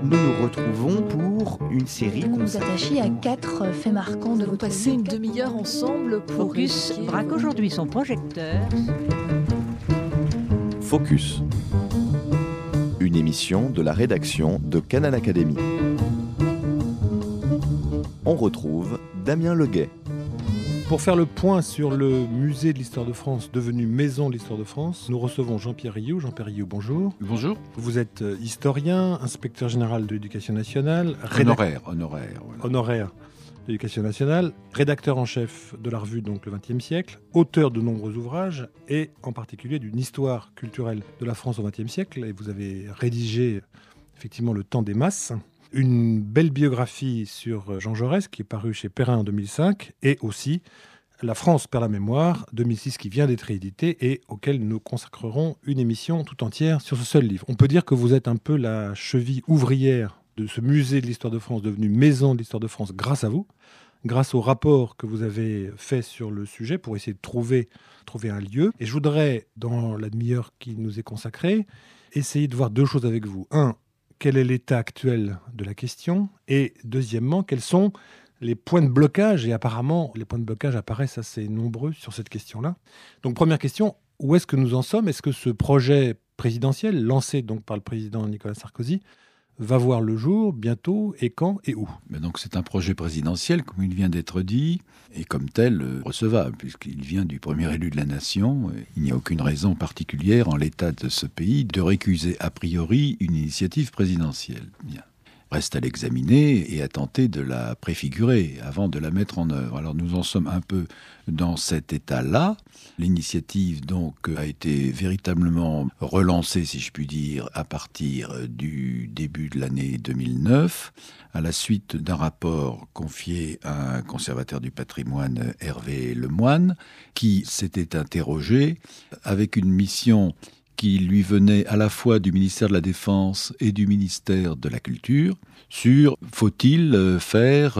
nous nous retrouvons pour une série Vous nous consacrée... attachez à 4 faits marquants de Nous votre passer vie. une demi-heure ensemble pour Focus évoquer braque aujourd'hui son projecteur. Focus. Une émission de la rédaction de Canal Académie. On retrouve Damien Leguet. Pour faire le point sur le musée de l'Histoire de France, devenu Maison de l'Histoire de France, nous recevons Jean-Pierre Rioux. Jean-Pierre Rioux, bonjour. Bonjour. Vous êtes historien, inspecteur général de l'Éducation nationale, honoraire de l'Éducation nationale, rédacteur en chef de la revue donc, Le XXe siècle, auteur de nombreux ouvrages et en particulier d'une histoire culturelle de la France au XXe siècle. Et vous avez rédigé effectivement Le Temps des masses. Une belle biographie sur Jean Jaurès qui est parue chez Perrin en 2005 et aussi La France perd la mémoire 2006 qui vient d'être édité et auquel nous consacrerons une émission tout entière sur ce seul livre. On peut dire que vous êtes un peu la cheville ouvrière de ce musée de l'Histoire de France devenu Maison de l'Histoire de France grâce à vous, grâce au rapport que vous avez fait sur le sujet pour essayer de trouver un lieu. Et je voudrais, dans la demi-heure qui nous est consacrée, essayer de voir deux choses avec vous. Un, quel est l'état actuel de la question ? Et deuxièmement, quels sont les points de blocage ? Et apparemment, les points de blocage apparaissent assez nombreux sur cette question-là. Donc, première question, où est-ce que nous en sommes ? Est-ce que ce projet présidentiel, lancé donc par le président Nicolas Sarkozy, va voir le jour bientôt et quand et où ? Mais donc c'est un projet présidentiel, comme il vient d'être dit, et comme tel recevable, puisqu'il vient du premier élu de la nation. Il n'y a aucune raison particulière en l'état de ce pays de récuser a priori une initiative présidentielle. Bien. Reste à l'examiner et à tenter de la préfigurer avant de la mettre en œuvre. Alors nous en sommes un peu dans cet état-là. L'initiative donc a été véritablement relancée, si je puis dire, à partir du début de l'année 2009, à la suite d'un rapport confié à un conservateur du patrimoine, Hervé Lemoine, qui s'était interrogé avec une mission qui lui venait à la fois du ministère de la Défense et du ministère de la Culture, sur faut-il faire,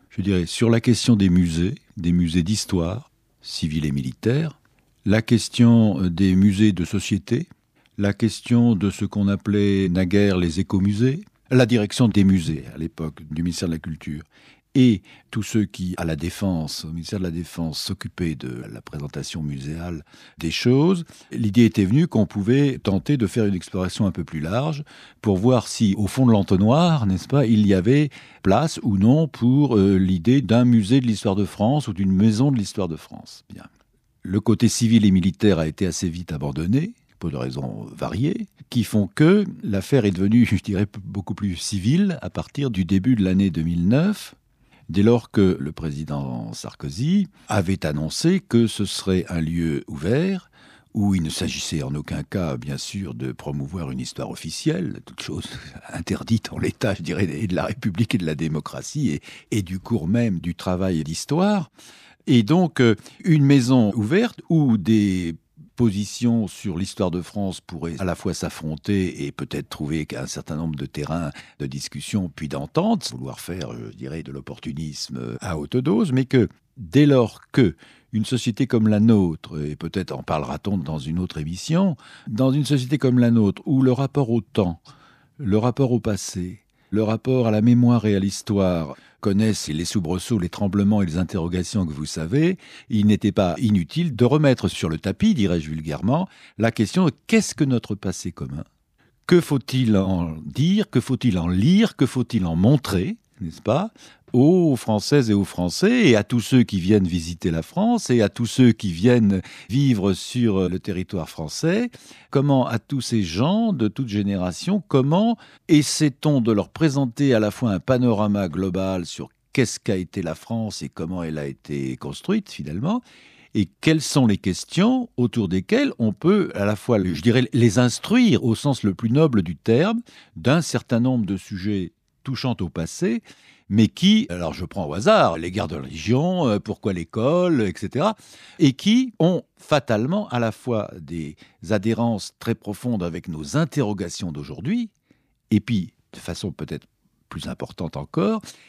sur la question des musées d'histoire, civile et militaire, la question des musées de société, la question de ce qu'on appelait naguère les écomusées, la direction des musées à l'époque du ministère de la Culture, et tous ceux qui, à la Défense, au ministère de la Défense, s'occupaient de la présentation muséale des choses, l'idée était venue qu'on pouvait tenter de faire une exploration un peu plus large pour voir si, au fond de l'entonnoir, n'est-ce pas, il y avait place ou non pour l'idée d'un musée de l'histoire de France ou d'une maison de l'histoire de France. Bien. Le côté civil et militaire a été assez vite abandonné, pour de raisons variées, qui font que l'affaire est devenue, je dirais, beaucoup plus civile à partir du début de l'année 2009, dès lors que le président Sarkozy avait annoncé que ce serait un lieu ouvert, où il ne s'agissait en aucun cas, bien sûr, de promouvoir une histoire officielle, toute chose interdite en l'état, je dirais, et de la République et de la démocratie, et du cours même du travail d'histoire. Et donc, une maison ouverte où des positions sur l'histoire de France pourraient à la fois s'affronter et peut-être trouver un certain nombre de terrains de discussion puis d'entente, sans vouloir faire, je dirais, de l'opportunisme à haute dose, mais que dès lors que une société comme la nôtre, et peut-être en parlera-t-on dans une autre émission, dans une société comme la nôtre où le rapport au temps, le rapport au passé, le rapport à la mémoire et à l'histoire connaissent les soubresauts, les tremblements et les interrogations que vous savez, il n'était pas inutile de remettre sur le tapis, dirais-je vulgairement, la question de qu'est-ce que notre passé commun ? Que faut-il en dire ? Que faut-il en lire ? Que faut-il en montrer ? N'est-ce pas ? Aux Françaises et aux Français, et à tous ceux qui viennent visiter la France, et à tous ceux qui viennent vivre sur le territoire français, comment à tous ces gens de toute génération, comment essaie-t-on de leur présenter à la fois un panorama global sur qu'est-ce qu'a été la France et comment elle a été construite finalement, et quelles sont les questions autour desquelles on peut à la fois, je dirais, les instruire au sens le plus noble du terme, d'un certain nombre de sujets touchant au passé, mais qui, alors je prends au hasard, les guerres de religion, pourquoi l'école, etc., et qui ont fatalement à la fois des adhérences très profondes avec nos interrogations d'aujourd'hui, et puis, de façon peut-être plus importante encore,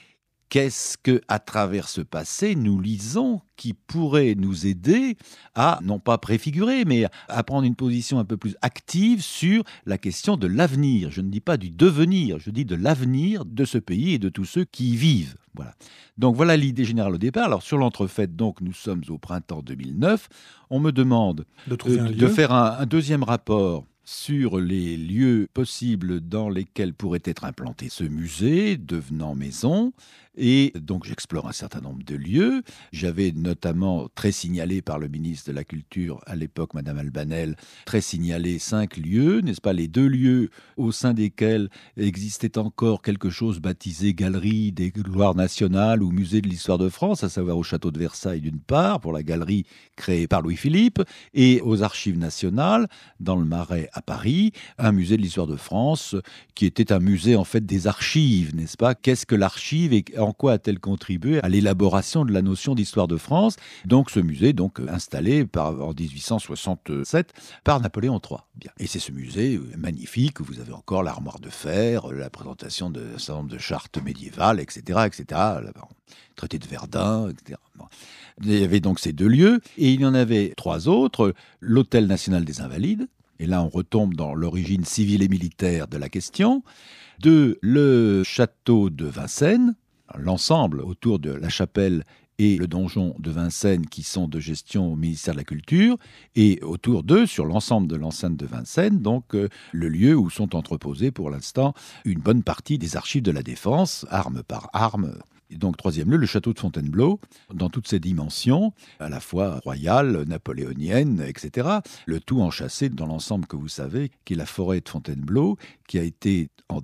qu'est-ce que, à travers ce passé, nous lisons qui pourrait nous aider à, non pas préfigurer, mais à prendre une position un peu plus active sur la question de l'avenir. Je ne dis pas du devenir, je dis de l'avenir de ce pays et de tous ceux qui y vivent. Voilà. Donc voilà l'idée générale au départ. Alors sur l'entrefaite, donc nous sommes au printemps 2009. On me demande de faire un deuxième rapport sur les lieux possibles dans lesquels pourrait être implanté ce musée, devenant maison. Et donc j'explore un certain nombre de lieux. J'avais notamment très signalé par le ministre de la Culture à l'époque, Madame Albanel, très signalé 5 lieux, n'est-ce pas, les 2 lieux au sein desquels existait encore quelque chose baptisé Galerie des Gloires Nationales ou Musée de l'Histoire de France, à savoir au château de Versailles d'une part, pour la galerie créée par Louis-Philippe, et aux Archives nationales, dans le Marais à Paris, un musée de l'Histoire de France qui était un musée en fait des archives, n'est-ce pas? Qu'est-ce que l'archive et en quoi a-t-elle contribué à l'élaboration de la notion d'histoire de France? Donc ce musée, installé en 1867 par Napoléon III. Bien. Et c'est ce musée magnifique où vous avez encore l'armoire de fer, la présentation d'un certain nombre de chartes médiévales, etc., etc. Traité de Verdun, etc. Bon. Il y avait donc ces 2 lieux, et il y en avait 3 autres. L'Hôtel national des Invalides, et là on retombe dans l'origine civile et militaire de la question. 2, le château de Vincennes, l'ensemble autour de la chapelle et le donjon de Vincennes qui sont de gestion au ministère de la Culture, et autour d'eux, sur l'ensemble de l'enceinte de Vincennes, donc le lieu où sont entreposées pour l'instant une bonne partie des archives de la Défense, arme par arme. Et donc, 3e lieu, le château de Fontainebleau, dans toutes ses dimensions, à la fois royale, napoléonienne, etc. Le tout enchâssé dans l'ensemble que vous savez, qui est la forêt de Fontainebleau, qui a été en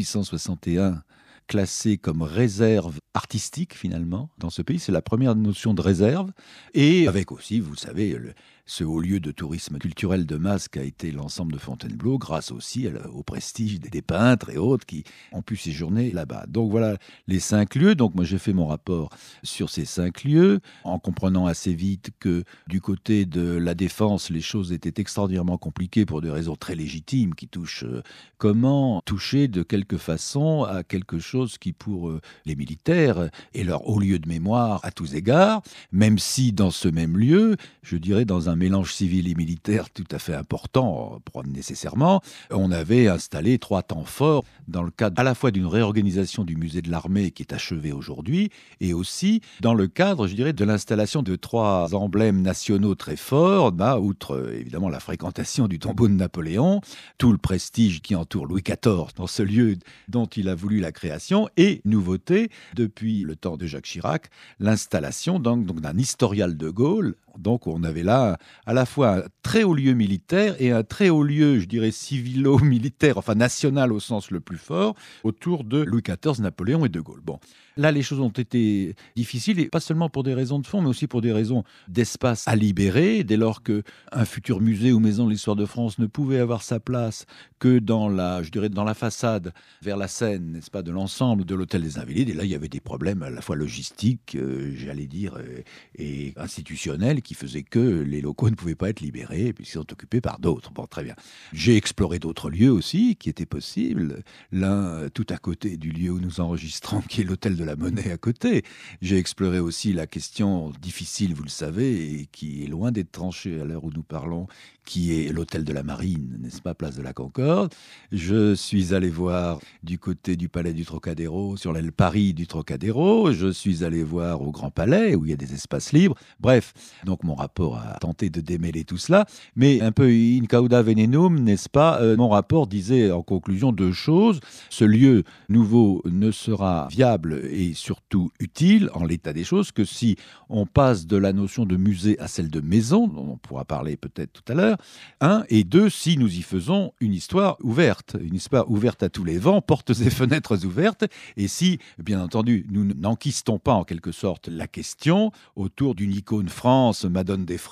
1861 classée comme réserve artistique, finalement, dans ce pays. C'est la première notion de réserve. Et avec aussi, vous savez, ce haut lieu de tourisme culturel de masse qu'a été l'ensemble de Fontainebleau, grâce aussi au prestige des peintres et autres qui ont pu séjourner là-bas. Donc voilà les 5 lieux. Donc moi j'ai fait mon rapport sur ces 5 lieux, en comprenant assez vite que du côté de la Défense, les choses étaient extraordinairement compliquées pour des raisons très légitimes qui touchent comment toucher de quelque façon à quelque chose qui pour les militaires est leur haut lieu de mémoire à tous égards, même si dans ce même lieu, je dirais dans un mélange civil et militaire tout à fait important, nécessairement, on avait installé 3 temps forts dans le cadre à la fois d'une réorganisation du musée de l'armée qui est achevée aujourd'hui, et aussi dans le cadre, je dirais, de l'installation de 3 emblèmes nationaux très forts, outre évidemment la fréquentation du tombeau de Napoléon, tout le prestige qui entoure Louis XIV dans ce lieu dont il a voulu la création, et nouveauté, depuis le temps de Jacques Chirac, l'installation donc d'un historial de Gaulle. Donc on avait là à la fois un très haut lieu militaire et un très haut lieu, je dirais, civilo-militaire, enfin national au sens le plus fort, autour de Louis XIV, Napoléon et de Gaulle. Bon, là les choses ont été difficiles, et pas seulement pour des raisons de fond, mais aussi pour des raisons d'espace à libérer, dès lors qu'un futur musée ou maison de l'histoire de France ne pouvait avoir sa place que dans la façade vers la Seine, n'est-ce pas, de l'ensemble de l'Hôtel des Invalides. Et là, il y avait des problèmes à la fois logistiques, j'allais dire, et institutionnels, qui faisaient que les locaux ne pouvaient pas être libérés puisqu'ils sont occupés par d'autres. Bon, très bien. J'ai exploré d'autres lieux aussi qui étaient possibles. L'un tout à côté du lieu où nous enregistrons, qui est l'Hôtel de la Monnaie à côté. J'ai exploré aussi la question difficile, vous le savez, et qui est loin d'être tranchée à l'heure où nous parlons, qui est l'hôtel de la Marine, n'est-ce pas, place de la Concorde. Je suis allé voir du côté du palais du Trocadéro, sur l'aile Paris du Trocadéro. Je suis allé voir au Grand Palais, où il y a des espaces libres. Bref, donc mon rapport a tenté de démêler tout cela. Mais un peu in cauda venenum, n'est-ce pas, mon rapport disait en conclusion 2 choses. Ce lieu nouveau ne sera viable et surtout utile, en l'état des choses, que si on passe de la notion de musée à celle de maison, dont on pourra parler peut-être tout à l'heure, 1, et 2, si nous y faisons une histoire ouverte à tous les vents, portes et fenêtres ouvertes, et si, bien entendu, nous n'enquistons pas en quelque sorte la question autour d'une icône France, Madone des Fresques,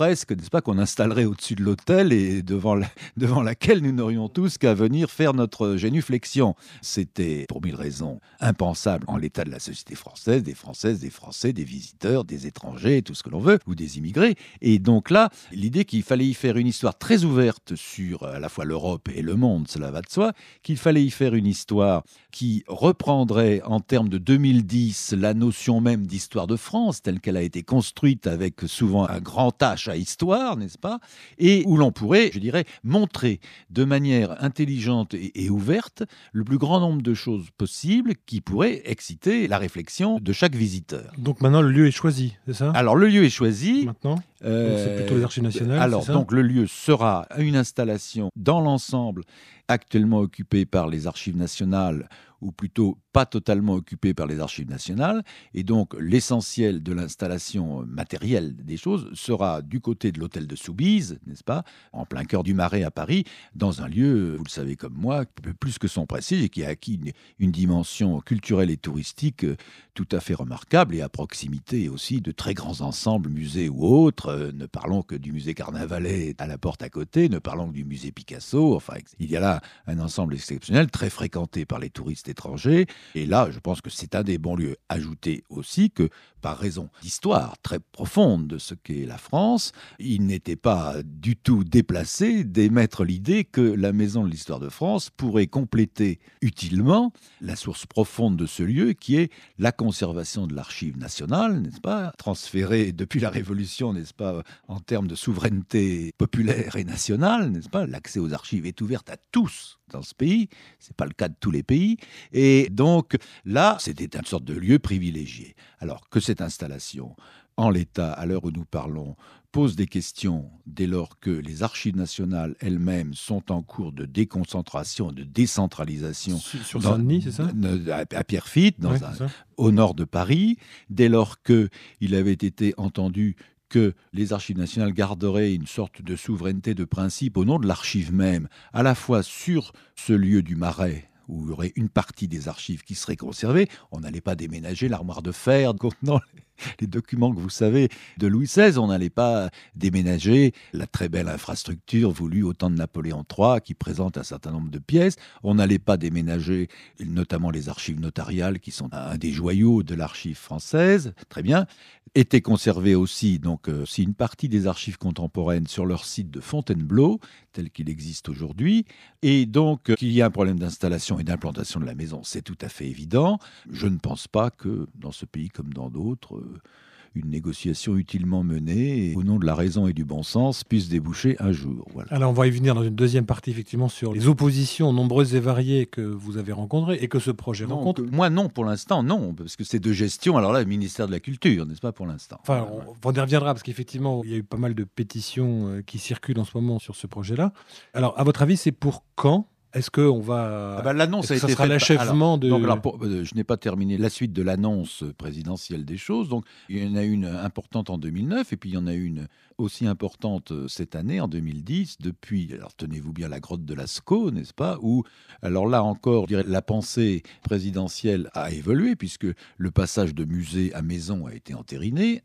n'est-ce pas, qu'on installerait au-dessus de l'autel et devant laquelle nous n'aurions tous qu'à venir faire notre génuflexion. C'était, pour mille raisons, impensable en l'état de la société française, des Français, des visiteurs, des étrangers, tout ce que l'on veut, ou des immigrés. Et donc là, l'idée qu'il fallait y faire une histoire très ouverte sur à la fois l'Europe et le monde, cela va de soi, qu'il fallait y faire une histoire qui reprendrait en termes de 2010 la notion même d'histoire de France, telle qu'elle a été construite avec souvent un grand H à histoire, n'est-ce pas ? Et où l'on pourrait, je dirais, montrer de manière intelligente et ouverte le plus grand nombre de choses possibles qui pourraient exciter la réflexion de chaque visiteur. Donc maintenant, le lieu est choisi, c'est ça ? Alors, le lieu est choisi. Maintenant ? Donc c'est plutôt les Archives nationales, alors, c'est ça ? donc, le lieu sera une installation dans l'ensemble actuellement occupée par les Archives nationales, ou plutôt pas totalement occupée par les Archives nationales, et donc l'essentiel de l'installation matérielle des choses sera du côté de l'hôtel de Soubise, n'est-ce pas, en plein cœur du Marais à Paris, dans un lieu, vous le savez comme moi, plus que son prestige et qui a acquis une dimension culturelle et touristique tout à fait remarquable, et à proximité aussi de très grands ensembles, musées ou autres. Ne parlons que du musée Carnavalet à la porte à côté, ne parlons que du musée Picasso. Enfin, il y a là un ensemble exceptionnel, très fréquenté par les touristes étrangers. Et là, je pense que c'est un des bons lieux. Ajoutez aussi que, par raison d'histoire très profonde de ce qu'est la France, il n'était pas du tout déplacé d'émettre l'idée que la Maison de l'Histoire de France pourrait compléter utilement la source profonde de ce lieu, qui est la conservation de l'Archive nationale, n'est-ce pas, transférée depuis la Révolution, n'est-ce pas, en termes de souveraineté populaire et nationale, n'est-ce pas. L'accès aux archives est ouvert à tous dans ce pays, c'est pas le cas de tous les pays, et donc là, c'était une sorte de lieu privilégié. Alors que cette installation, en l'état, à l'heure où nous parlons, pose des questions dès lors que les Archives nationales elles-mêmes sont en cours de déconcentration, de décentralisation. Sur Saint-Denis, c'est ça ? À Pierrefitte, au nord de Paris, dès lors qu'il avait été entendu que les Archives nationales garderaient une sorte de souveraineté de principe au nom de l'archive même, à la fois sur ce lieu du Marais, où il y aurait une partie des archives qui serait conservée. On n'allait pas déménager l'armoire de fer contenant les documents que vous savez de Louis XVI. On n'allait pas déménager la très belle infrastructure voulue au temps de Napoléon III qui présente un certain nombre de pièces. On n'allait pas déménager notamment les archives notariales qui sont un des joyaux de l'archive française. Très bien. Étaient conservées aussi donc si une partie des archives contemporaines sur leur site de Fontainebleau, tel qu'il existe aujourd'hui. Et donc qu'il y a un problème d'installation et d'implantation de la maison, c'est tout à fait évident. Je ne pense pas que dans ce pays comme dans d'autres, une négociation utilement menée au nom de la raison et du bon sens puisse déboucher un jour. Voilà. Alors on va y venir dans une deuxième partie effectivement sur les oppositions nombreuses et variées que vous avez rencontrées et que ce projet rencontre. Moi non, pour l'instant non, parce que c'est de gestion, alors là le ministère de la Culture, n'est-ce pas, pour l'instant. Enfin on y reviendra parce qu'effectivement il y a eu pas mal de pétitions qui circulent en ce moment sur ce projet-là. Alors à votre avis c'est pour quand ? Est-ce qu'on va... l'annonce a été faite. L'achèvement de... je n'ai pas terminé la suite de l'annonce présidentielle des choses. Donc, il y en a une importante en 2009 et puis il y en a une aussi importante cette année, en 2010, depuis, alors tenez-vous bien, la grotte de Lascaux, n'est-ce pas, où, alors là encore, je dirais, la pensée présidentielle a évolué puisque le passage de musée à maison a été entériné,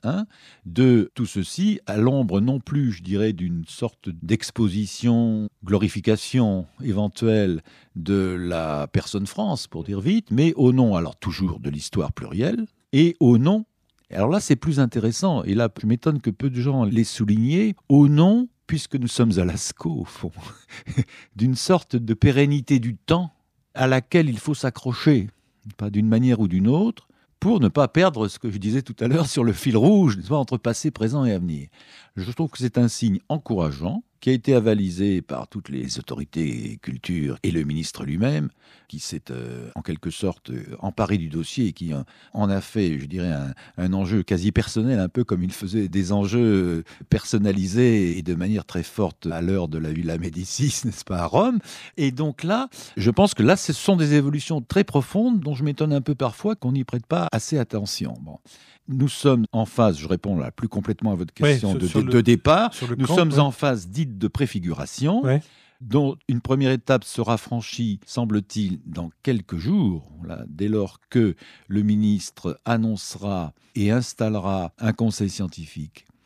de tout ceci à l'ombre non plus, je dirais, d'une sorte d'exposition, glorification éventuelle de la personne France, pour dire vite, mais au nom, alors toujours de l'histoire plurielle, et au nom, alors là c'est plus intéressant, et là je m'étonne que peu de gens l'aient souligné, au nom, puisque nous sommes à Lascaux au fond, d'une sorte de pérennité du temps à laquelle il faut s'accrocher, pas d'une manière ou d'une autre, pour ne pas perdre ce que je disais tout à l'heure sur le fil rouge, n'est-ce pas, entre passé, présent et avenir. Je trouve que c'est un signe encourageant, qui a été avalisé par toutes les autorités culture et le ministre lui-même, qui s'est en quelque sorte emparé du dossier et qui en a fait, je dirais, un enjeu quasi personnel, un peu comme il faisait des enjeux personnalisés et de manière très forte à l'heure de la Villa Médicis, n'est-ce pas, à Rome. Et donc là, je pense que là, ce sont des évolutions très profondes dont je m'étonne un peu parfois qu'on n'y prête pas assez attention. Bon. Nous sommes en phase, je réponds là plus complètement à votre question de départ, nous sommes en phase dite de préfiguration, dont une première étape sera franchie, semble-t-il, dans quelques jours, là, dès lors que le ministre annoncera et installera un conseil scientifique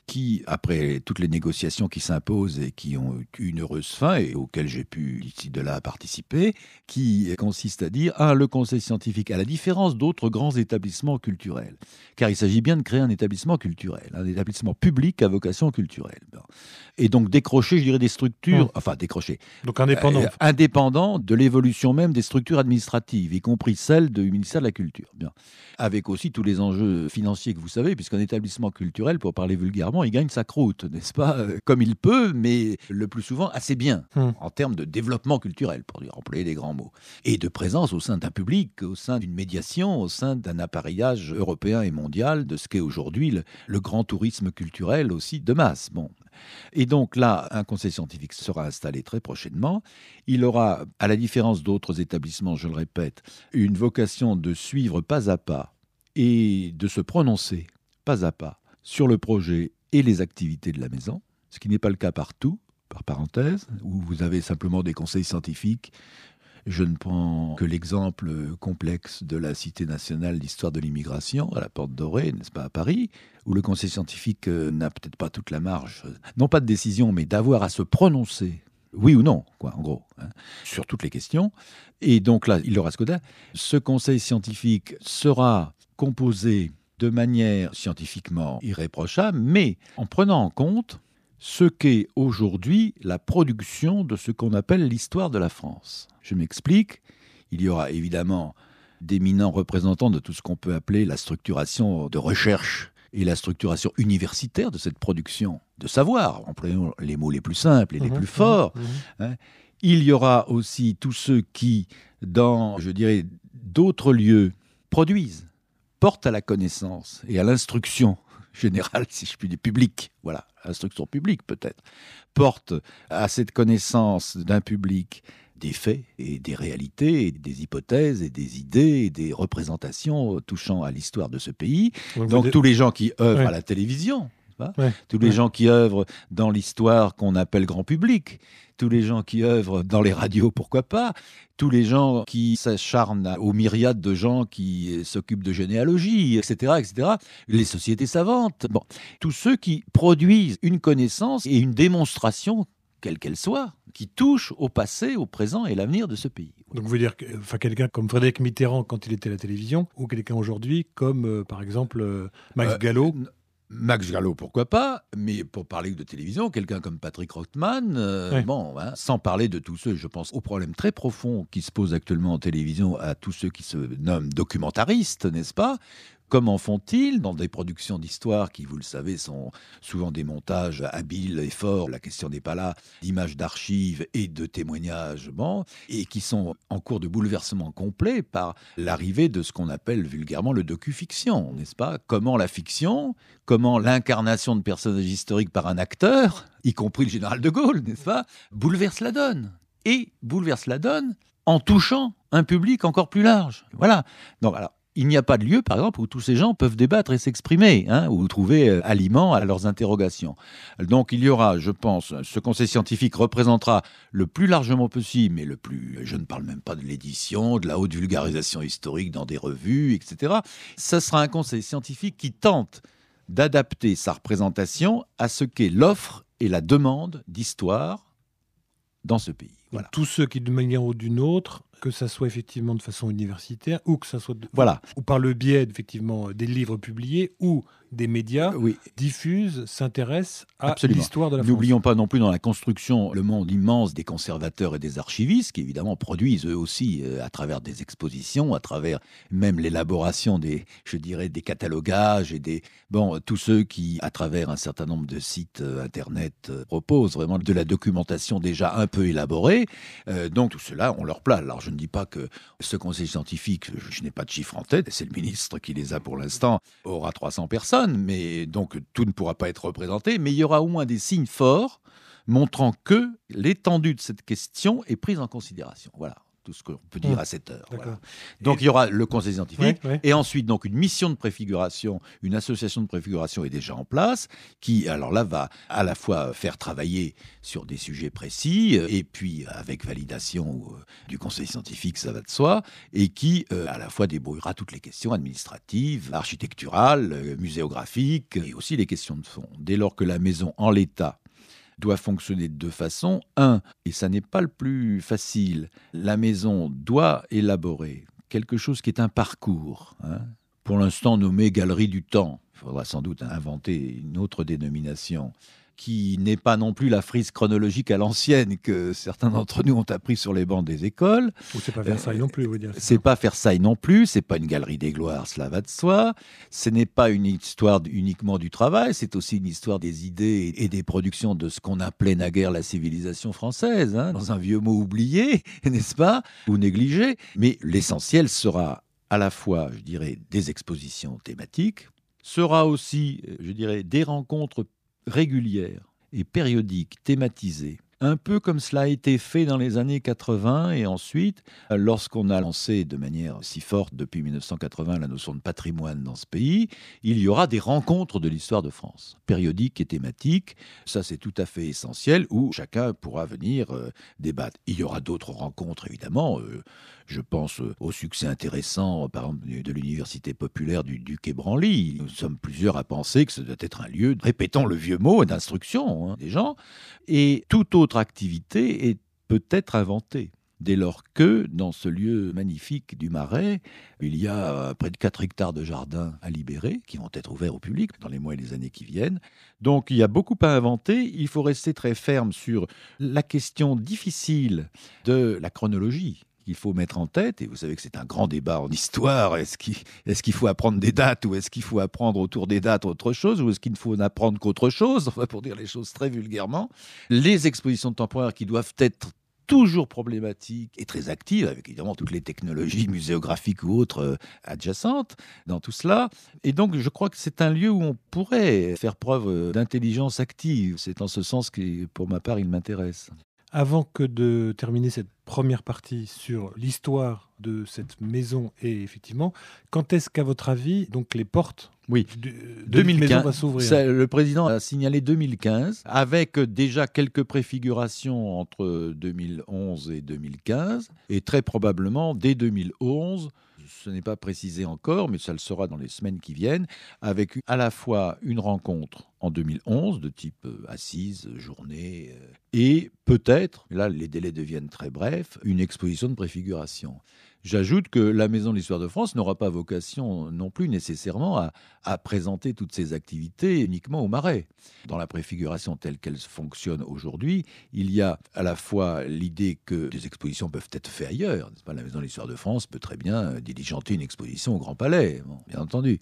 qui, après toutes les négociations qui s'imposent et qui ont eu une heureuse fin et auxquelles j'ai pu ici de là participer, qui consiste à dire le conseil scientifique, à la différence d'autres grands établissements culturels, car il s'agit bien de créer un établissement culturel, un établissement public à vocation culturelle. Et donc décrocher, je dirais, des structures, Donc indépendant de l'évolution même des structures administratives, y compris celles du ministère de la Culture. Bien. Avec aussi tous les enjeux financiers que vous savez, puisqu'un établissement culturel, pour parler vulgairement, il gagne sa croûte, n'est-ce pas ? Comme il peut, mais le plus souvent assez bien, en termes de développement culturel, pour employer des grands mots. Et de présence au sein d'un public, au sein d'une médiation, au sein d'un appareillage européen et mondial de ce qu'est aujourd'hui le grand tourisme culturel aussi de masse. Bon. Et donc là, un conseil scientifique sera installé très prochainement. Il aura, à la différence d'autres établissements, je le répète, une vocation de suivre pas à pas et de se prononcer pas à pas sur le projet et les activités de la maison, ce qui n'est pas le cas partout, par parenthèse, où vous avez simplement des conseils scientifiques. Je ne prends que l'exemple complexe de la Cité nationale d'histoire de l'immigration, à la Porte Dorée, n'est-ce pas, à Paris, où le conseil scientifique n'a peut-être pas toute la marge, non pas de décision, mais d'avoir à se prononcer, oui ou non, quoi, en gros, sur toutes les questions. Et donc là, il aura ce côté. Ce conseil scientifique sera composé de manière scientifiquement irréprochable, mais en prenant en compte ce qu'est aujourd'hui la production de ce qu'on appelle l'histoire de la France. Je m'explique, il y aura évidemment d'éminents représentants de tout ce qu'on peut appeler la structuration de recherche et la structuration universitaire de cette production de savoir, employons les mots les plus simples et les plus forts. Il y aura aussi tous ceux qui, dans, je dirais, d'autres lieux, produisent, portent à la connaissance et à l'instruction générale, si je puis dire, publique, voilà, instruction publique peut-être, porte à cette connaissance d'un public des faits et des réalités, et des hypothèses et des idées et des représentations touchant à l'histoire de ce pays. Donc tous les gens qui œuvrent à la télévision, tous les gens qui œuvrent dans l'histoire qu'on appelle grand public, tous les gens qui œuvrent dans les radios, pourquoi pas, tous les gens qui s'acharnent aux myriades de gens qui s'occupent de généalogie, etc., etc., les sociétés savantes, tous ceux qui produisent une connaissance et une démonstration, quelle qu'elle soit, qui touche au passé, au présent et à l'avenir de ce pays. Donc vous voulez dire quelqu'un comme Frédéric Mitterrand quand il était à la télévision, ou quelqu'un aujourd'hui comme, par exemple, Max Gallo. Max Gallo, pourquoi pas, mais pour parler de télévision, quelqu'un comme Patrick Rothman, sans parler de tous ceux, je pense, aux problèmes très profonds qui se posent actuellement en télévision à tous ceux qui se nomment documentaristes, n'est-ce pas ? Comment font-ils dans des productions d'histoire qui, vous le savez, sont souvent des montages habiles et forts, la question n'est pas là, d'images d'archives et de témoignages, et qui sont en cours de bouleversement complet par l'arrivée de ce qu'on appelle vulgairement le docu-fiction, n'est-ce pas ? Comment la fiction, comment l'incarnation de personnages historiques par un acteur, y compris le général de Gaulle, n'est-ce pas, bouleverse la donne. Et bouleverse la donne en touchant un public encore plus large. Voilà. Donc, alors, il n'y a pas de lieu, par exemple, où tous ces gens peuvent débattre et s'exprimer, ou trouver aliment à leurs interrogations. Donc il y aura, je pense, ce conseil scientifique représentera le plus largement possible, mais je ne parle même pas de l'édition, de la haute vulgarisation historique dans des revues, etc. Ça sera un conseil scientifique qui tente d'adapter sa représentation à ce qu'est l'offre et la demande d'histoire dans ce pays. Voilà. Tous ceux qui, d'une manière ou d'une autre, que ça soit effectivement de façon universitaire, ou que ça soit ou par le biais effectivement des livres publiés, ou des médias diffusent, s'intéressent à l'histoire de la France. N'oublions pas non plus dans la construction le monde immense des conservateurs et des archivistes qui évidemment produisent eux aussi à travers des expositions, à travers même l'élaboration des catalogages et tous ceux qui, à travers un certain nombre de sites internet, proposent vraiment de la documentation déjà un peu élaborée. Donc tout cela ont leur place. Alors je ne dis pas que ce conseil scientifique, je n'ai pas de chiffres en tête, c'est le ministre qui les a pour l'instant, aura 300 personnes. Mais donc tout ne pourra pas être représenté, mais il y aura au moins des signes forts montrant que l'étendue de cette question est prise en considération. Voilà. tout ce qu'on peut dire à cette heure. Voilà. Donc il y aura le conseil scientifique, et ensuite donc une mission de préfiguration, une association de préfiguration est déjà en place, qui alors là va à la fois faire travailler sur des sujets précis, et puis avec validation du conseil scientifique, ça va de soi, et qui à la fois débrouillera toutes les questions administratives, architecturales, muséographiques, et aussi les questions de fond. Dès lors que la maison en l'état doit fonctionner de deux façons. Et ça n'est pas le plus facile, la maison doit élaborer quelque chose qui est un parcours, pour l'instant nommé Galerie du Temps. Il faudra sans doute inventer une autre dénomination, qui n'est pas non plus la frise chronologique à l'ancienne que certains d'entre nous ont appris sur les bancs des écoles. Ou c'est pas Versailles non plus, vous dire. C'est pas Versailles non plus, c'est pas une galerie des gloires, cela va de soi. Ce n'est pas une histoire uniquement du travail, c'est aussi une histoire des idées et des productions de ce qu'on appelait naguère la civilisation française, dans un vieux mot oublié, n'est-ce pas, ou négligé. Mais l'essentiel sera à la fois, je dirais, des expositions thématiques, sera aussi, je dirais, des rencontres régulières et périodiques, thématisées, un peu comme cela a été fait dans les années 80 et ensuite, lorsqu'on a lancé de manière si forte depuis 1980 la notion de patrimoine dans ce pays, il y aura des rencontres de l'histoire de France, périodiques et thématiques. Ça, c'est tout à fait essentiel, où chacun pourra venir débattre. Il y aura d'autres rencontres, évidemment. Je pense au succès intéressant, par exemple, de l'Université populaire du Quai Branly. Nous sommes plusieurs à penser que ce doit être un lieu, répétons le vieux mot, d'instruction des gens. Et toute autre activité est peut-être inventée. Dès lors que, dans ce lieu magnifique du Marais, il y a près de 4 hectares de jardins à libérer, qui vont être ouverts au public dans les mois et les années qui viennent. Donc il y a beaucoup à inventer. Il faut rester très ferme sur la question difficile de la chronologie qu'il faut mettre en tête, et vous savez que c'est un grand débat en histoire, est-ce qu'il faut apprendre des dates, ou est-ce qu'il faut apprendre autour des dates autre chose, ou est-ce qu'il ne faut n'apprendre qu'autre chose, enfin, pour dire les choses très vulgairement. Les expositions temporaires qui doivent être toujours problématiques et très actives, avec évidemment toutes les technologies muséographiques ou autres adjacentes dans tout cela. Et donc je crois que c'est un lieu où on pourrait faire preuve d'intelligence active. C'est en ce sens que, pour ma part, il m'intéresse. Avant que de terminer cette première partie sur l'histoire de cette maison, et effectivement, quand est-ce qu'à votre avis, donc les portes de 2015, maison vont s'ouvrir ? Le président a signalé 2015, avec déjà quelques préfigurations entre 2011 et 2015, et très probablement dès 2011, ce n'est pas précisé encore, mais ça le sera dans les semaines qui viennent, avec à la fois une rencontre en 2011, de type assise, journée, et peut-être, là les délais deviennent très brefs, une exposition de préfiguration. J'ajoute que la Maison de l'Histoire de France n'aura pas vocation non plus nécessairement à présenter toutes ses activités uniquement au Marais. Dans la préfiguration telle qu'elle fonctionne aujourd'hui, il y a à la fois l'idée que des expositions peuvent être faites ailleurs. N'est-ce pas ? La Maison de l'Histoire de France peut très bien diligenter une exposition au Grand Palais, bien entendu.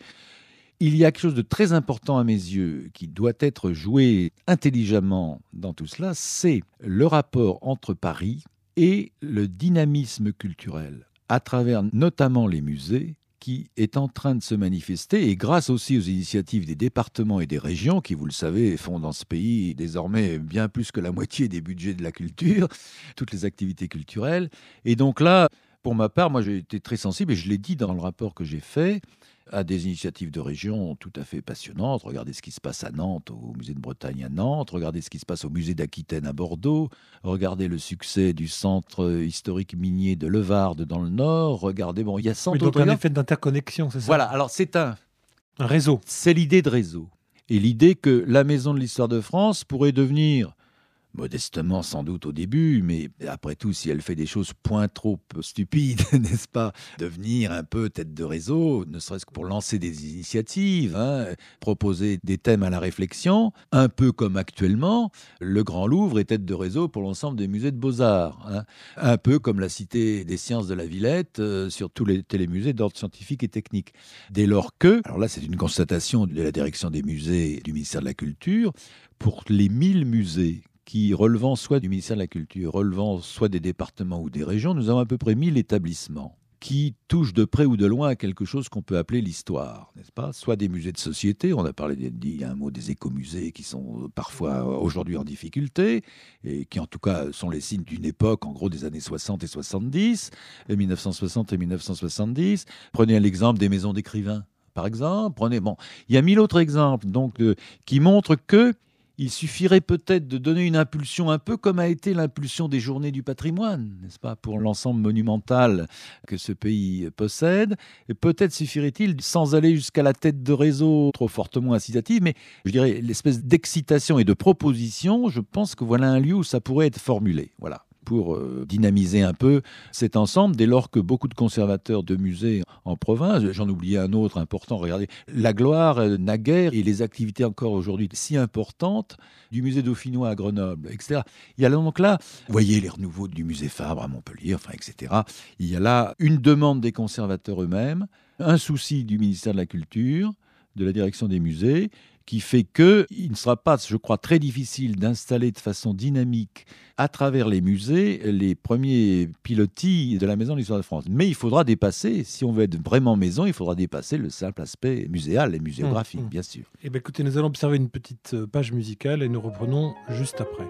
Il y a quelque chose de très important à mes yeux qui doit être joué intelligemment dans tout cela, c'est le rapport entre Paris et le dynamisme culturel, à travers notamment les musées, qui est en train de se manifester, et grâce aussi aux initiatives des départements et des régions, qui, vous le savez, font dans ce pays désormais bien plus que la moitié des budgets de la culture, toutes les activités culturelles. Et donc là, pour ma part, moi j'ai été très sensible, et je l'ai dit dans le rapport que j'ai fait, à des initiatives de région tout à fait passionnantes. Regardez ce qui se passe à Nantes, au musée de Bretagne à Nantes, regardez ce qui se passe au musée d'Aquitaine à Bordeaux, regardez le succès du centre historique minier de Levarde dans le Nord, regardez, il y a 100 autres... Donc un effet d'interconnexion, c'est ça ? Voilà, alors c'est un réseau. C'est l'idée de réseau. Et l'idée que la Maison de l'Histoire de France pourrait devenir, modestement sans doute au début, mais après tout, si elle fait des choses point trop stupides, n'est-ce pas, devenir un peu tête de réseau, ne serait-ce que pour lancer des initiatives, proposer des thèmes à la réflexion, un peu comme actuellement, le Grand Louvre est tête de réseau pour l'ensemble des musées de Beaux-Arts, un peu comme la Cité des Sciences de la Villette sur tous les télémusées d'ordre scientifique et technique. Dès lors que, alors là c'est une constatation de la direction des musées et du ministère de la Culture, pour les 1000 musées qui, relevant soit du ministère de la Culture, relevant soit des départements ou des régions, nous avons à peu près 1000 établissements. qui touchent de près ou de loin à quelque chose qu'on peut appeler l'histoire, n'est-ce pas ? Soit des musées de société, on a parlé, il y a un mot des écomusées qui sont parfois aujourd'hui en difficulté, et qui en tout cas sont les signes d'une époque, en gros des années 60 et 70, et 1960 et 1970. Prenez l'exemple des maisons d'écrivains, par exemple. Il y a 1000 autres exemples donc, qui montrent que il suffirait peut-être de donner une impulsion un peu comme a été l'impulsion des journées du patrimoine, n'est-ce pas, pour l'ensemble monumental que ce pays possède. Et peut-être suffirait-il, sans aller jusqu'à la tête de réseau trop fortement incitative, mais je dirais l'espèce d'excitation et de proposition, je pense que voilà un lieu où ça pourrait être formulé. Voilà. Pour dynamiser un peu cet ensemble, dès lors que beaucoup de conservateurs de musées en province, j'en oubliais un autre important, regardez, la gloire naguère et les activités encore aujourd'hui si importantes du musée dauphinois à Grenoble, etc. Il y a donc là, vous voyez les renouveaux du musée Fabre à Montpellier, etc. Il y a là une demande des conservateurs eux-mêmes, un souci du ministère de la Culture, de la direction des musées, qui fait qu'il ne sera pas, je crois, très difficile d'installer de façon dynamique à travers les musées les premiers pilotis de la Maison de l'Histoire de France. Mais il faudra dépasser, si on veut être vraiment maison, il faudra dépasser le simple aspect muséal et muséographique, bien sûr. Eh bien, écoutez, nous allons observer une petite page musicale et nous reprenons juste après.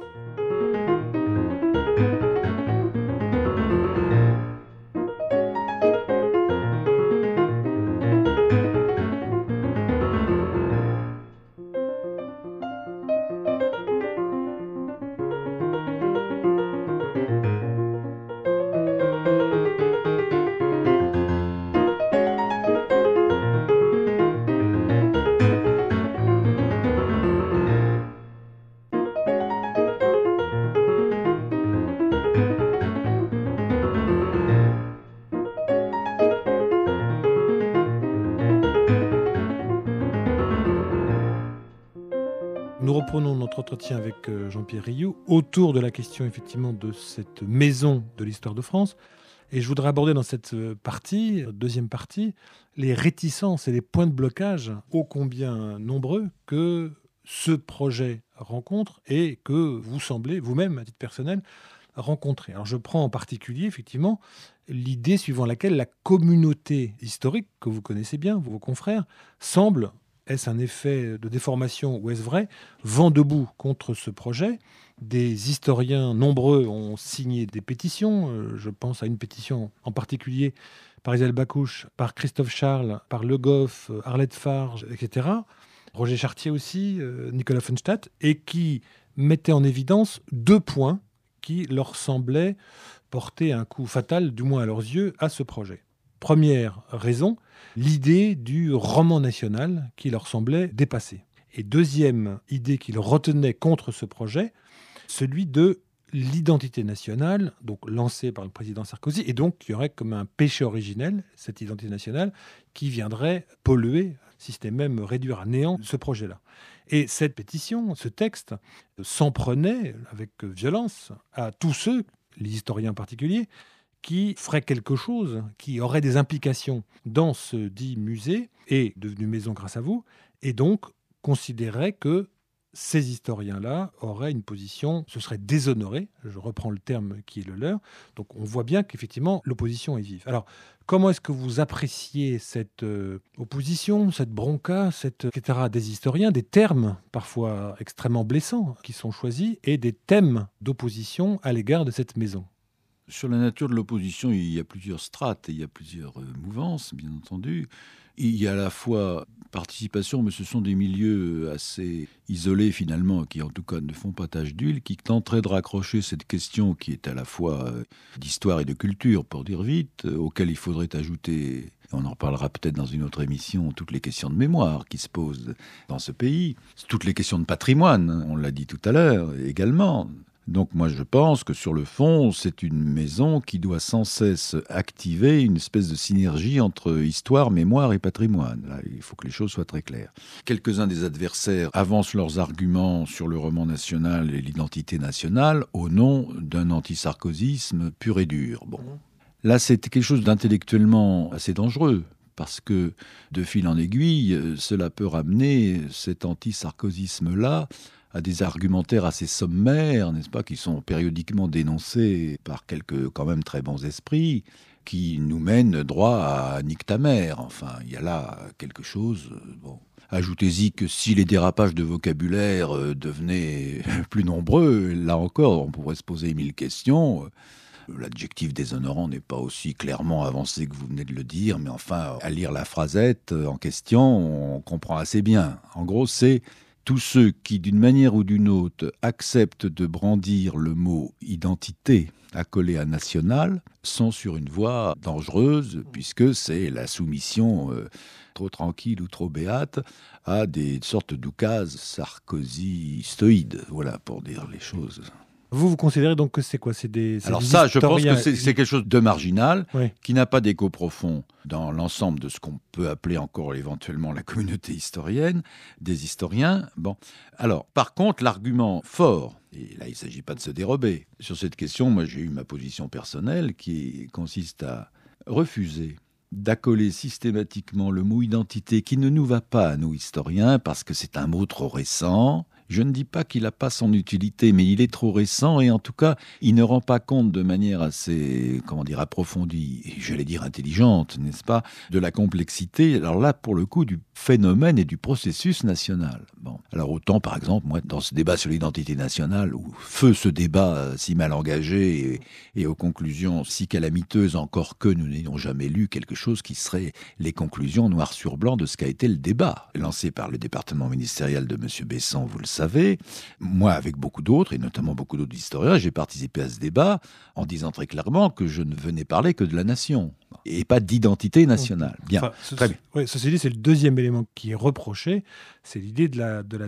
Nous reprenons notre entretien avec Jean-Pierre Rioux autour de la question effectivement de cette maison de l'histoire de France. Et je voudrais aborder dans cette partie, deuxième partie, les réticences et les points de blocage ô combien nombreux que ce projet rencontre et que vous semblez, vous-même, à titre personnel, rencontrer. Alors je prends en particulier, effectivement, l'idée suivant laquelle la communauté historique, que vous connaissez bien, vos confrères, semble, est-ce un effet de déformation ou est-ce vrai, vent debout contre ce projet. Des historiens nombreux ont signé des pétitions. Je pense à une pétition en particulier par Isabelle Bacouche, par Christophe Charles, par Le Goff, Arlette Farge, etc. Roger Chartier aussi, Nicolas Funstadt, et qui mettait en évidence deux points qui leur semblaient porter un coup fatal, du moins à leurs yeux, à ce projet. Première raison, l'idée du roman national qui leur semblait dépassée. Et deuxième idée qu'ils retenaient contre ce projet, celui de l'identité nationale, donc lancée par le président Sarkozy, et donc qui aurait comme un péché originel, cette identité nationale, qui viendrait polluer, si ce n'est même réduire à néant, ce projet-là. Et cette pétition, ce texte, s'en prenait avec violence à tous ceux, les historiens en particulier, qui feraient quelque chose, qui aurait des implications dans ce dit musée, et devenu maison grâce à vous, et donc considéraient que ces historiens-là auraient une position, ce serait déshonoré, je reprends le terme qui est le leur, donc on voit bien qu'effectivement l'opposition est vive. Alors, comment est-ce que vous appréciez cette opposition, cette bronca, etc. des historiens, des termes parfois extrêmement blessants qui sont choisis, et des thèmes d'opposition à l'égard de cette maison ? Sur la nature de l'opposition, il y a plusieurs strates, et il y a plusieurs mouvances, bien entendu. Il y a à la fois participation, mais ce sont des milieux assez isolés finalement, qui en tout cas ne font pas tache d'huile, qui tenteraient de raccrocher cette question qui est à la fois d'histoire et de culture, pour dire vite, auquel il faudrait ajouter, on en reparlera peut-être dans une autre émission, toutes les questions de mémoire qui se posent dans ce pays, toutes les questions de patrimoine, on l'a dit tout à l'heure également. Donc moi je pense que sur le fond, c'est une maison qui doit sans cesse activer une espèce de synergie entre histoire, mémoire et patrimoine. Là, il faut que les choses soient très claires. Quelques-uns des adversaires avancent leurs arguments sur le roman national et l'identité nationale au nom d'un anti-sarkozysme pur et dur. Bon. Là, c'est quelque chose d'intellectuellement assez dangereux. Parce que, de fil en aiguille, cela peut ramener cet anti-sarkozysme-là à des argumentaires assez sommaires, n'est-ce pas, qui sont périodiquement dénoncés par quelques quand même très bons esprits, qui nous mène droit à nique ta mère. Enfin, il y a là quelque chose... Bon. Ajoutez-y que si les dérapages de vocabulaire devenaient plus nombreux, là encore, on pourrait se poser 1000 questions. L'adjectif déshonorant n'est pas aussi clairement avancé que vous venez de le dire, mais enfin, à lire la phrasette en question, on comprend assez bien. En gros, c'est tous ceux qui, d'une manière ou d'une autre, acceptent de brandir le mot « identité » accolé à « national » sont sur une voie dangereuse, puisque c'est la soumission trop tranquille ou trop béate à des sortes d'oukases sarkozystoïdes, voilà, pour dire les choses. Vous considérez donc que c'est quoi ? Alors ça, je pense que c'est quelque chose de marginal, oui, qui n'a pas d'écho profond dans l'ensemble de ce qu'on peut appeler encore éventuellement la communauté historienne, des historiens. Bon, alors, par contre, l'argument fort, et là il ne s'agit pas de se dérober, sur cette question, moi j'ai eu ma position personnelle qui consiste à refuser d'accoler systématiquement le mot identité qui ne nous va pas à nous historiens parce que c'est un mot trop récent. Je ne dis pas qu'il n'a pas son utilité, mais il est trop récent et en tout cas, il ne rend pas compte de manière assez, approfondie, et j'allais dire intelligente, n'est-ce pas, de la complexité, alors là, pour le coup, du phénomène et du processus national. Bon. Alors autant, par exemple, moi, dans ce débat sur l'identité nationale, où feu ce débat si mal engagé et aux conclusions si calamiteuses, encore que nous n'ayons jamais lu quelque chose qui serait les conclusions noir sur blanc de ce qu'a été le débat, lancé par le département ministériel de M. Besson, vous le savez. Moi, avec beaucoup d'autres, et notamment beaucoup d'autres historiens, j'ai participé à ce débat en disant très clairement que je ne venais parler que de la nation, et pas d'identité nationale. Bien, enfin, très bien. Oui, ceci dit, c'est le deuxième élément qui est reproché, c'est l'idée de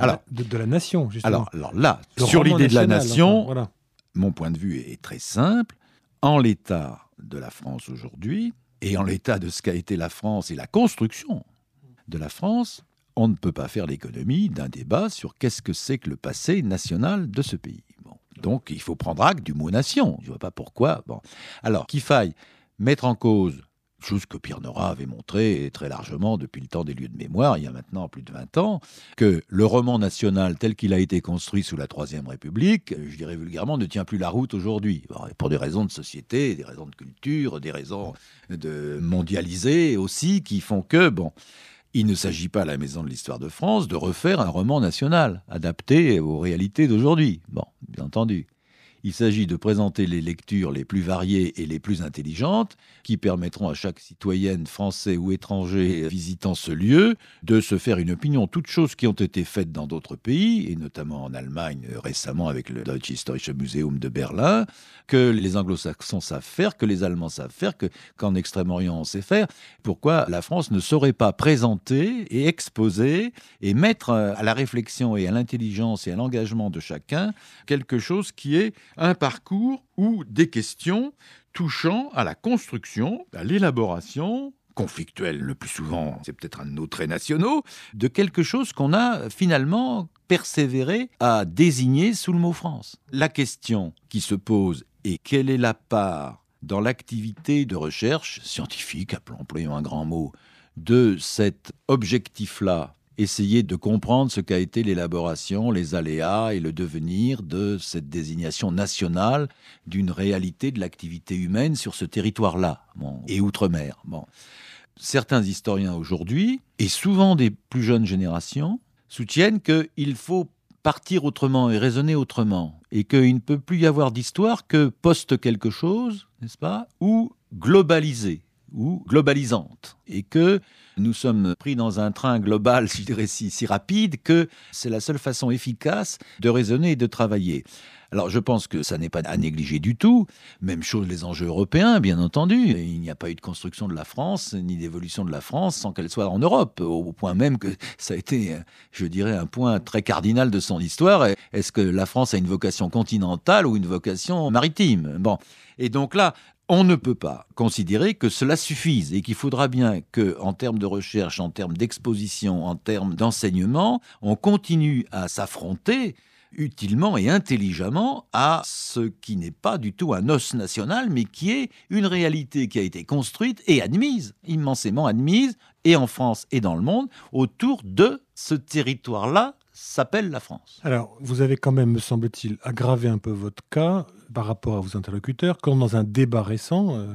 la nation, justement. Alors là, sur l'idée de la nation, enfin, voilà. Mon point de vue est très simple. En l'état de la France aujourd'hui, et en l'état de ce qu'a été la France et la construction de la France, on ne peut pas faire l'économie d'un débat sur qu'est-ce que c'est que le passé national de ce pays. Bon. Donc, il faut prendre acte du mot nation. Je ne vois pas pourquoi. Bon. Alors, qu'il faille mettre en cause, chose que Pierre Nora avait montré très largement depuis le temps des lieux de mémoire, il y a maintenant plus de 20 ans, que le roman national tel qu'il a été construit sous la Troisième République, je dirais vulgairement, ne tient plus la route aujourd'hui. Pour des raisons de société, des raisons de culture, des raisons de mondialisées aussi, qui font que, bon... Il ne s'agit pas à la Maison de l'Histoire de France de refaire un roman national adapté aux réalités d'aujourd'hui. Bon, bien entendu. Il s'agit de présenter les lectures les plus variées et les plus intelligentes qui permettront à chaque citoyenne, français ou étranger visitant ce lieu de se faire une opinion. Toutes choses qui ont été faites dans d'autres pays, et notamment en Allemagne récemment avec le Deutsches Historisches Museum de Berlin, que les anglo-saxons savent faire, que les Allemands savent faire, qu'en Extrême-Orient on sait faire. Pourquoi la France ne saurait pas présenter et exposer et mettre à la réflexion et à l'intelligence et à l'engagement de chacun quelque chose qui est un parcours ou des questions touchant à la construction, à l'élaboration, conflictuelle le plus souvent, c'est peut-être un de nos traits nationaux, de quelque chose qu'on a finalement persévéré à désigner sous le mot France. La question qui se pose est quelle est la part dans l'activité de recherche scientifique, employons un grand mot, de cet objectif-là, essayer de comprendre ce qu'a été l'élaboration, les aléas et le devenir de cette désignation nationale d'une réalité de l'activité humaine sur ce territoire-là, bon, et outre-mer. Bon. Certains historiens aujourd'hui, et souvent des plus jeunes générations, soutiennent qu'il faut partir autrement et raisonner autrement, et qu'il ne peut plus y avoir d'histoire que post quelque chose, n'est-ce pas, ou globalisée, ou globalisante, et que nous sommes pris dans un train global, je dirais si rapide, que c'est la seule façon efficace de raisonner et de travailler. Alors je pense que ça n'est pas à négliger du tout. Même chose les enjeux européens, bien entendu. Il n'y a pas eu de construction de la France, ni d'évolution de la France sans qu'elle soit en Europe, au point même que ça a été, je dirais, un point très cardinal de son histoire. Est-ce que la France a une vocation continentale ou une vocation maritime ? Bon. Et donc là, on ne peut pas considérer que cela suffise et qu'il faudra bien qu'en termes de recherche, en termes d'exposition, en termes d'enseignement, on continue à s'affronter utilement et intelligemment à ce qui n'est pas du tout un os national, mais qui est une réalité qui a été construite et admise, immensément admise, et en France et dans le monde, autour de ce territoire-là, s'appelle la France. Alors, vous avez quand même, me semble-t-il, aggravé un peu votre cas par rapport à vos interlocuteurs, comme dans un débat récent,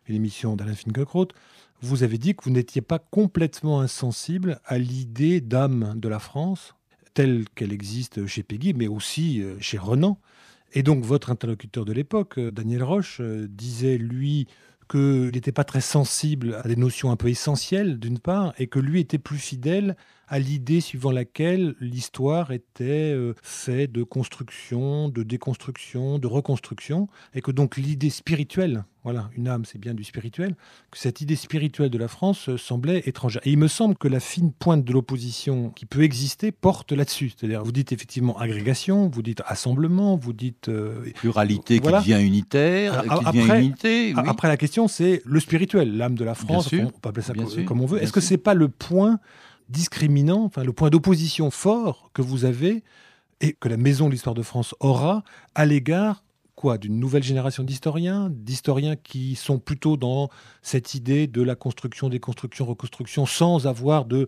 une émission d'Alain Finkielkraut, vous avez dit que vous n'étiez pas complètement insensible à l'idée d'âme de la France, telle qu'elle existe chez Péguy, mais aussi chez Renan. Et donc, votre interlocuteur de l'époque, Daniel Roche, disait, lui, qu'il n'était pas très sensible à des notions un peu essentielles, d'une part, et que lui était plus fidèle à l'idée suivant laquelle l'histoire était faite de construction, de déconstruction, de reconstruction, et que donc l'idée spirituelle, voilà, une âme, c'est bien du spirituel, que cette idée spirituelle de la France semblait étrangère. Et il me semble que la fine pointe de l'opposition qui peut exister porte là-dessus. C'est-à-dire, vous dites effectivement agrégation, vous dites assemblement, vous dites... pluralité qui devient unitaire, qui devient unité. Oui. Après, la question, c'est le spirituel, l'âme de la France, on peut appeler ça comme on veut. Est-ce que ce n'est pas le point discriminant, enfin le point d'opposition fort que vous avez et que la Maison de l'Histoire de France aura à l'égard d'une nouvelle génération d'historiens qui sont plutôt dans cette idée de la construction, déconstruction, reconstruction, sans avoir de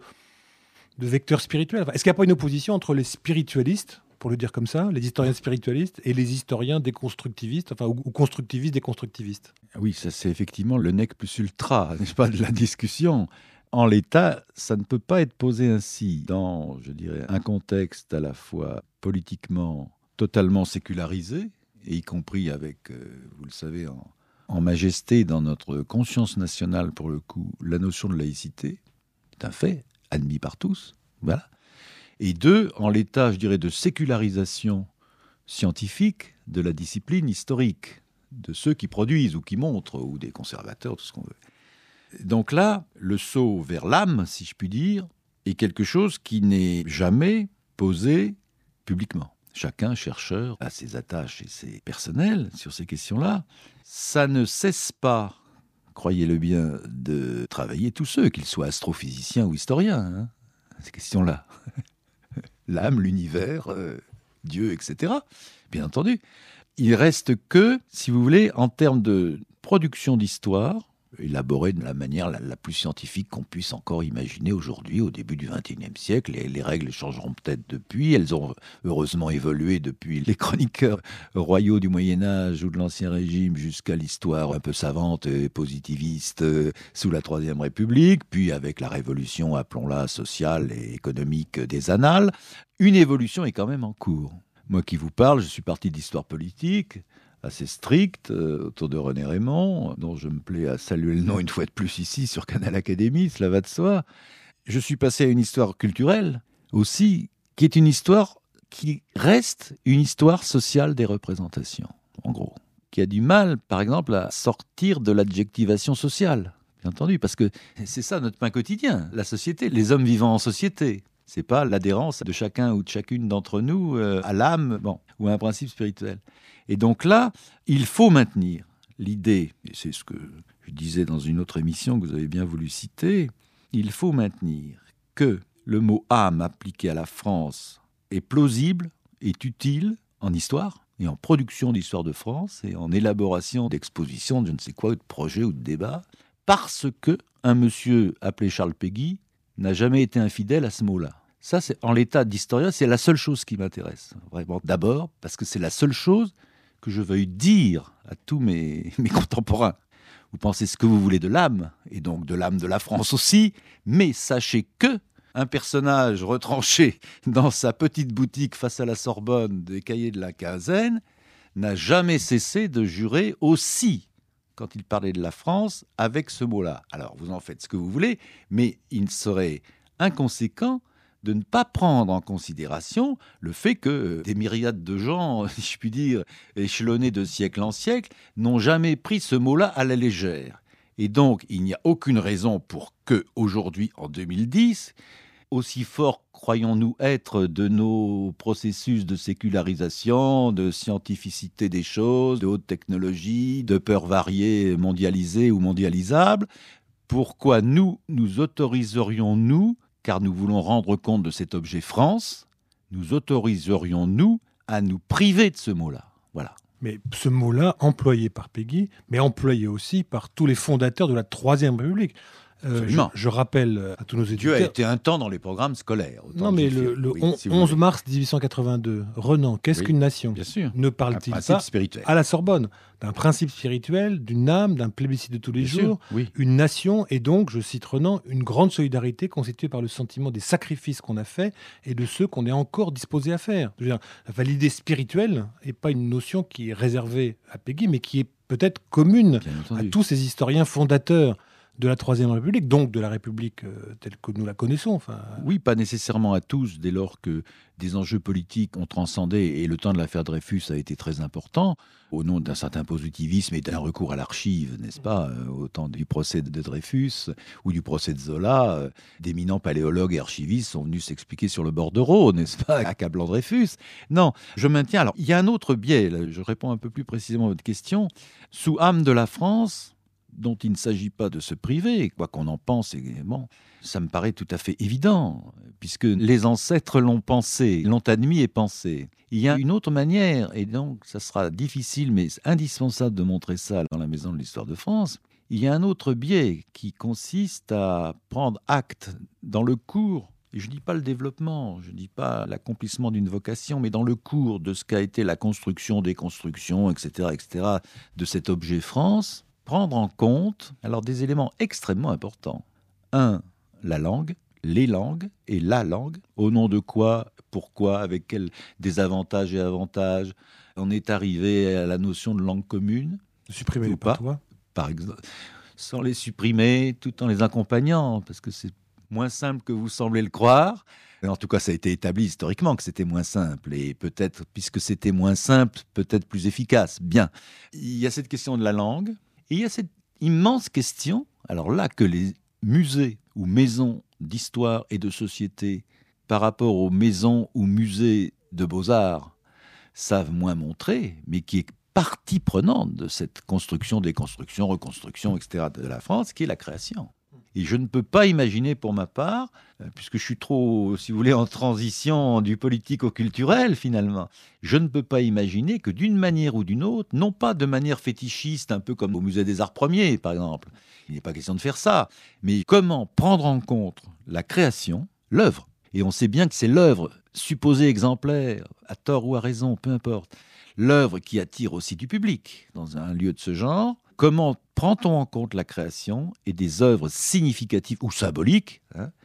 vecteur spirituel. Est-ce qu'il n'y a pas une opposition entre les spiritualistes, pour le dire comme ça, les historiens spiritualistes et les historiens déconstructivistes, ou constructivistes, déconstructivistes ? Oui, ça c'est effectivement le nec plus ultra, n'est-ce pas, de la discussion. En l'état, ça ne peut pas être posé ainsi, dans, je dirais, un contexte à la fois politiquement totalement sécularisé, et y compris avec, vous le savez, en majesté dans notre conscience nationale, pour le coup, la notion de laïcité, c'est un fait, admis par tous, voilà. Et deux, en l'état, je dirais, de sécularisation scientifique de la discipline historique, de ceux qui produisent ou qui montrent, ou des conservateurs, tout ce qu'on veut. Donc là, le saut vers l'âme, si je puis dire, est quelque chose qui n'est jamais posé publiquement. Chacun, chercheur, a ses attaches et ses personnels sur ces questions-là. Ça ne cesse pas, croyez-le bien, de travailler tous ceux, qu'ils soient astrophysiciens ou historiens, ces questions-là. L'âme, l'univers, Dieu, etc. Bien entendu. Il reste que, si vous voulez, en termes de production d'histoire, élaborée de la manière la plus scientifique qu'on puisse encore imaginer aujourd'hui, au début du XXIe siècle. Les règles changeront peut-être depuis. Elles ont heureusement évolué depuis les chroniqueurs royaux du Moyen-Âge ou de l'Ancien Régime jusqu'à l'histoire un peu savante et positiviste sous la Troisième République, puis avec la révolution, appelons-la, sociale et économique des annales. Une évolution est quand même en cours. Moi qui vous parle, je suis parti d'histoire politique, assez stricte, autour de René Raymond, dont je me plais à saluer le nom une fois de plus ici sur Canal Académie, cela va de soi. Je suis passé à une histoire culturelle aussi, qui est une histoire qui reste une histoire sociale des représentations, en gros, qui a du mal, par exemple, à sortir de l'adjectivation sociale, bien entendu, parce que c'est ça notre pain quotidien, la société, les hommes vivant en société. C'est pas l'adhérence de chacun ou de chacune d'entre nous à l'âme, ou à un principe spirituel. Et donc là, il faut maintenir l'idée, et c'est ce que je disais dans une autre émission que vous avez bien voulu citer, il faut maintenir que le mot âme appliqué à la France est plausible, est utile en histoire et en production d'histoire de France et en élaboration d'expositions, de je ne sais quoi, ou de projets ou de débats, parce que un monsieur appelé Charles Péguy n'a jamais été infidèle à ce mot-là. Ça, c'est, en l'état d'historien, c'est la seule chose qui m'intéresse. Vraiment, d'abord, parce que c'est la seule chose que je veuille dire à tous mes contemporains. Vous pensez ce que vous voulez de l'âme, et donc de l'âme de la France aussi, mais sachez que un personnage retranché dans sa petite boutique face à la Sorbonne des Cahiers de la Quinzaine n'a jamais cessé de jurer aussi, quand il parlait de la France, avec ce mot-là. Alors, vous en faites ce que vous voulez, mais il serait inconséquent de ne pas prendre en considération le fait que des myriades de gens, si je puis dire, échelonnés de siècle en siècle, n'ont jamais pris ce mot-là à la légère. Et donc, il n'y a aucune raison pour que, aujourd'hui, en 2010, aussi fort croyons-nous être de nos processus de sécularisation, de scientificité des choses, de haute technologie, de peurs variées mondialisées ou mondialisables, pourquoi nous autoriserions-nous, car nous voulons rendre compte de cet objet France, nous autoriserions-nous à nous priver de ce mot-là. Voilà. Mais ce mot-là, employé par Péguy, mais employé aussi par tous les fondateurs de la Troisième République. Je rappelle à tous nos éditeurs... Dieu a été un temps dans les programmes scolaires. Non, mais le 11 mars 1882, Renan, qu'est-ce qu'une nation ? Bien sûr. Ne parle-t-il pas spirituel. À la Sorbonne d'un principe spirituel, d'une âme, d'un plébiscite de tous les jours. Oui. Une nation est donc, je cite Renan, une grande solidarité constituée par le sentiment des sacrifices qu'on a faits et de ceux qu'on est encore disposé à faire. Je veux dire, l'idée spirituelle n'est pas une notion qui est réservée à Péguy, mais qui est peut-être commune à tous ces historiens fondateurs de la Troisième République, donc de la République telle que nous la connaissons. Oui, pas nécessairement à tous, dès lors que des enjeux politiques ont transcendé, et le temps de l'affaire Dreyfus a été très important, au nom d'un certain positivisme et d'un recours à l'archive, n'est-ce pas, au temps du procès de Dreyfus ou du procès de Zola, d'éminents paléologues et archivistes sont venus s'expliquer sur le bordereau, n'est-ce pas, accablant Dreyfus. Non, je maintiens. Alors, il y a un autre biais, là, je réponds un peu plus précisément à votre question. Sous âme de la France, dont il ne s'agit pas de se priver, quoi qu'on en pense, ça me paraît tout à fait évident, puisque les ancêtres l'ont pensé, l'ont admis et pensé. Il y a une autre manière, et donc ça sera difficile, mais indispensable de montrer ça dans la Maison de l'Histoire de France. Il y a un autre biais qui consiste à prendre acte dans le cours, et je ne dis pas le développement, je ne dis pas l'accomplissement d'une vocation, mais dans le cours de ce qu'a été la construction, déconstruction, etc., de cet objet France, prendre en compte alors des éléments extrêmement importants. 1. La langue, les langues et la langue. Au nom de quoi, pourquoi, avec quels désavantages et avantages on est arrivé à la notion de langue commune. Supprimer les patois. Par exemple, sans les supprimer, tout en les accompagnant, parce que c'est moins simple que vous semblez le croire. En tout cas, ça a été établi historiquement que c'était moins simple. Et peut-être, puisque c'était moins simple, peut-être plus efficace. Bien. Il y a cette question de la langue. Et il y a cette immense question, alors là, que les musées ou maisons d'histoire et de société, par rapport aux maisons ou musées de beaux-arts, savent moins montrer, mais qui est partie prenante de cette construction, déconstruction, reconstruction, etc. de la France, qui est la création. Et je ne peux pas imaginer pour ma part, puisque je suis trop, si vous voulez, en transition du politique au culturel finalement, je ne peux pas imaginer que d'une manière ou d'une autre, non pas de manière fétichiste, un peu comme au Musée des Arts Premiers par exemple, il n'est pas question de faire ça, mais comment prendre en compte la création, l'œuvre. Et on sait bien que c'est l'œuvre supposée exemplaire, à tort ou à raison, peu importe, l'œuvre qui attire aussi du public dans un lieu de ce genre. Comment prend-on en compte la création et des œuvres significatives ou symboliques,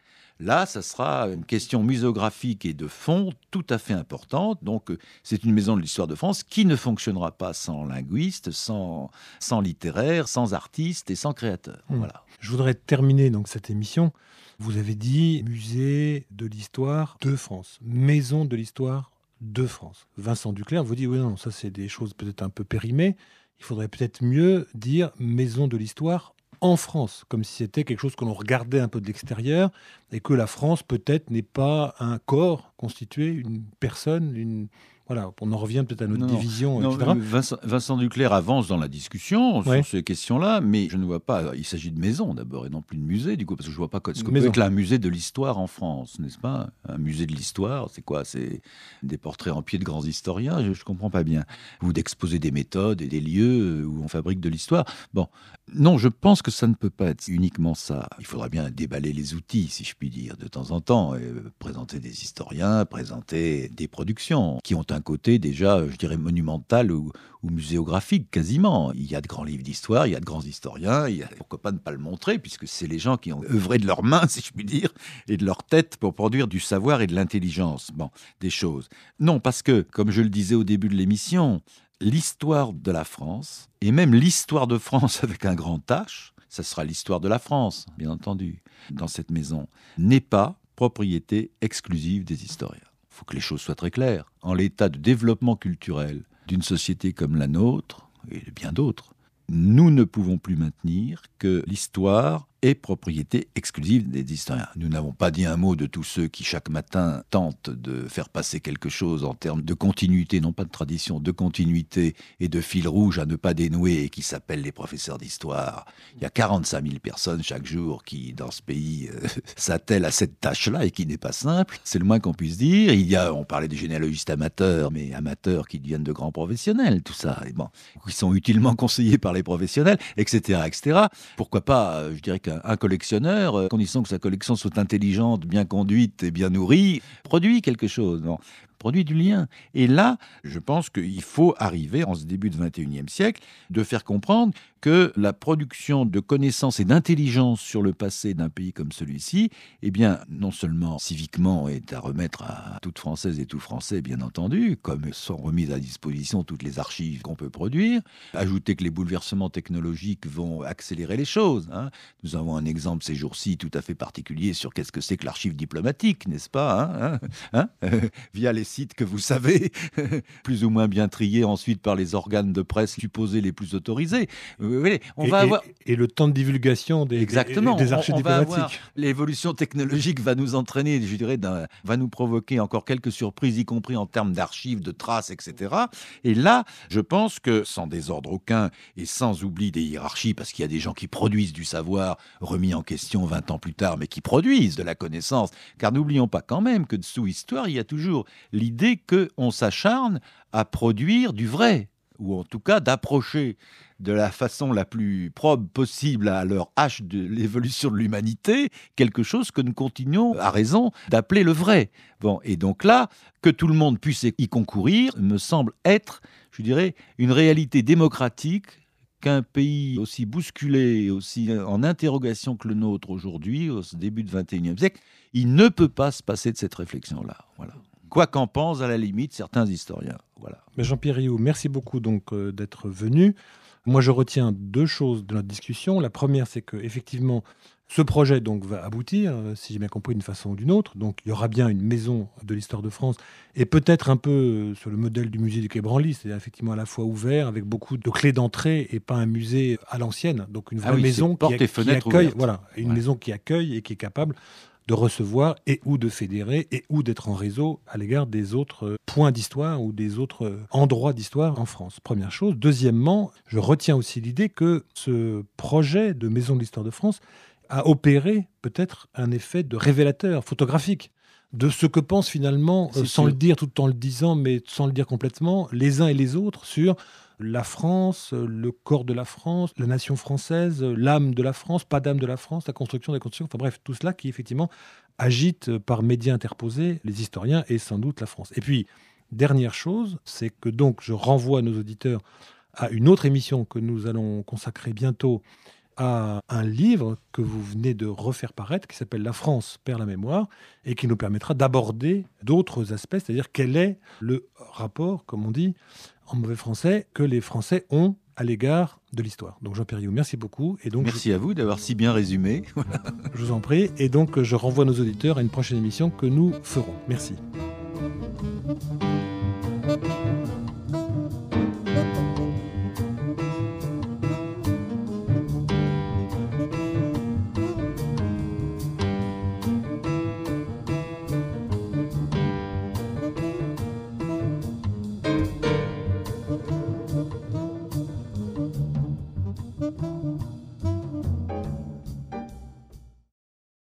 Là, ça sera une question muséographique et de fond tout à fait importante. Donc, c'est une maison de l'histoire de France qui ne fonctionnera pas sans linguistes, sans littéraires, sans artistes et sans créateurs. Voilà. Je voudrais terminer donc cette émission. Vous avez dit musée de l'histoire de France, maison de l'histoire de France. Vincent Duclerc vous dit oui, non, ça c'est des choses peut-être un peu périmées. Il faudrait peut-être mieux dire maison de l'histoire en France, comme si c'était quelque chose que l'on regardait un peu de l'extérieur et que la France peut-être n'est pas un corps constitué, une personne, Voilà, on en revient peut-être à notre division, etc. Vincent Duclerc avance dans la discussion sur ces questions-là, mais je ne vois pas. Il s'agit de maison d'abord et non plus de musée, du coup, parce que je ne vois pas ce que peut être un musée de l'histoire en France, n'est-ce pas ? Un musée de l'histoire, c'est quoi ? C'est des portraits en pied de grands historiens, je ne comprends pas bien. Ou d'exposer des méthodes et des lieux où on fabrique de l'histoire. Bon, non, je pense que ça ne peut pas être uniquement ça. Il faudra bien déballer les outils, si je puis dire, de temps en temps, et présenter des historiens, présenter des productions qui ont un côté déjà, je dirais, monumental ou muséographique quasiment. Il y a de grands livres d'histoire, il y a de grands historiens, pourquoi pas ne pas le montrer, puisque c'est les gens qui ont œuvré de leurs mains, si je puis dire, et de leur tête pour produire du savoir et de l'intelligence, des choses. Non, parce que, comme je le disais au début de l'émission, l'histoire de la France, et même l'histoire de France avec un grand H, ça sera l'histoire de la France, bien entendu, dans cette maison, n'est pas propriété exclusive des historiens. Il faut que les choses soient très claires. En l'état de développement culturel d'une société comme la nôtre, et bien d'autres, nous ne pouvons plus maintenir que l'histoire est propriété exclusive des historiens. Nous n'avons pas dit un mot de tous ceux qui, chaque matin, tentent de faire passer quelque chose en termes de continuité, non pas de tradition, de continuité et de fil rouge à ne pas dénouer et qui s'appellent les professeurs d'histoire. Il y a 45 000 personnes chaque jour qui, dans ce pays, s'attellent à cette tâche-là et qui n'est pas simple. C'est le moins qu'on puisse dire. On parlait des généalogistes amateurs, mais amateurs qui deviennent de grands professionnels, tout ça. Et qui sont utilement conseillés par les professionnels, etc., etc. Pourquoi pas, je dirais qu'un un collectionneur, à condition que sa collection soit intelligente, bien conduite et bien nourrie, produit quelque chose. Non, produit du lien. Et là, je pense qu'il faut arriver, en ce début du XXIe siècle, de faire comprendre que la production de connaissances et d'intelligence sur le passé d'un pays comme celui-ci, eh bien, non seulement civiquement est à remettre à toute Française et tout Français, bien entendu, comme sont remises à disposition toutes les archives qu'on peut produire, ajouter que les bouleversements technologiques vont accélérer les choses. Nous avons un exemple ces jours-ci tout à fait particulier sur qu'est-ce que c'est que l'archive diplomatique, n'est-ce pas, via les sites que vous savez, plus ou moins bien triés ensuite par les organes de presse supposés les plus autorisés. Et le temps de divulgation des archives diplomatiques. L'évolution technologique va nous entraîner, je dirais, va nous provoquer encore quelques surprises, y compris en termes d'archives, de traces, etc. Et là, je pense que, sans désordre aucun et sans oubli des hiérarchies, parce qu'il y a des gens qui produisent du savoir remis en question 20 ans plus tard, mais qui produisent de la connaissance, car n'oublions pas quand même que sous histoire, il y a toujours l'idée qu'on s'acharne à produire du vrai, ou en tout cas d'approcher de la façon la plus probe possible à leur âge de l'évolution de l'humanité, quelque chose que nous continuons, à raison, d'appeler le vrai. Bon, et donc là, que tout le monde puisse y concourir, me semble être, je dirais, une réalité démocratique qu'un pays aussi bousculé, aussi en interrogation que le nôtre aujourd'hui, au début du XXIe siècle, il ne peut pas se passer de cette réflexion-là. Voilà. Quoi qu'en pensent, à la limite, certains historiens. Voilà. Mais Jean-Pierre Rioux, merci beaucoup donc d'être venu. Moi, je retiens deux choses de notre discussion. La première, c'est qu'effectivement, ce projet donc, va aboutir, si j'ai bien compris, d'une façon ou d'une autre. Donc, il y aura bien une maison de l'histoire de France, et peut-être un peu sur le modèle du musée du Quai Branly, c'est-à-dire effectivement à la fois ouvert, avec beaucoup de clés d'entrée, et pas un musée à l'ancienne. Donc, une vraie maison qui accueille, une maison qui accueille et qui est capable de recevoir et ou de fédérer et ou d'être en réseau à l'égard des autres points d'histoire ou des autres endroits d'histoire en France. Première chose. Deuxièmement, je retiens aussi l'idée que ce projet de Maison de l'Histoire de France a opéré peut-être un effet de révélateur photographique de ce que pensent finalement, sans le dire tout en le disant, mais sans le dire complètement, les uns et les autres sur la France, le corps de la France, la nation française, l'âme de la France, pas d'âme de la France, la construction des constructions, enfin bref, tout cela qui effectivement agite par médias interposés les historiens et sans doute la France. Et puis, dernière chose, c'est que donc je renvoie nos auditeurs à une autre émission que nous allons consacrer bientôt à un livre que vous venez de refaire paraître qui s'appelle « La France perd la mémoire » et qui nous permettra d'aborder d'autres aspects, c'est-à-dire quel est le rapport, comme on dit en mauvais français, que les Français ont à l'égard de l'histoire. Donc Jean-Pierre Rioux, merci beaucoup. Et donc, merci à vous d'avoir si bien résumé. Je vous en prie. Et donc je renvoie nos auditeurs à une prochaine émission que nous ferons. Merci.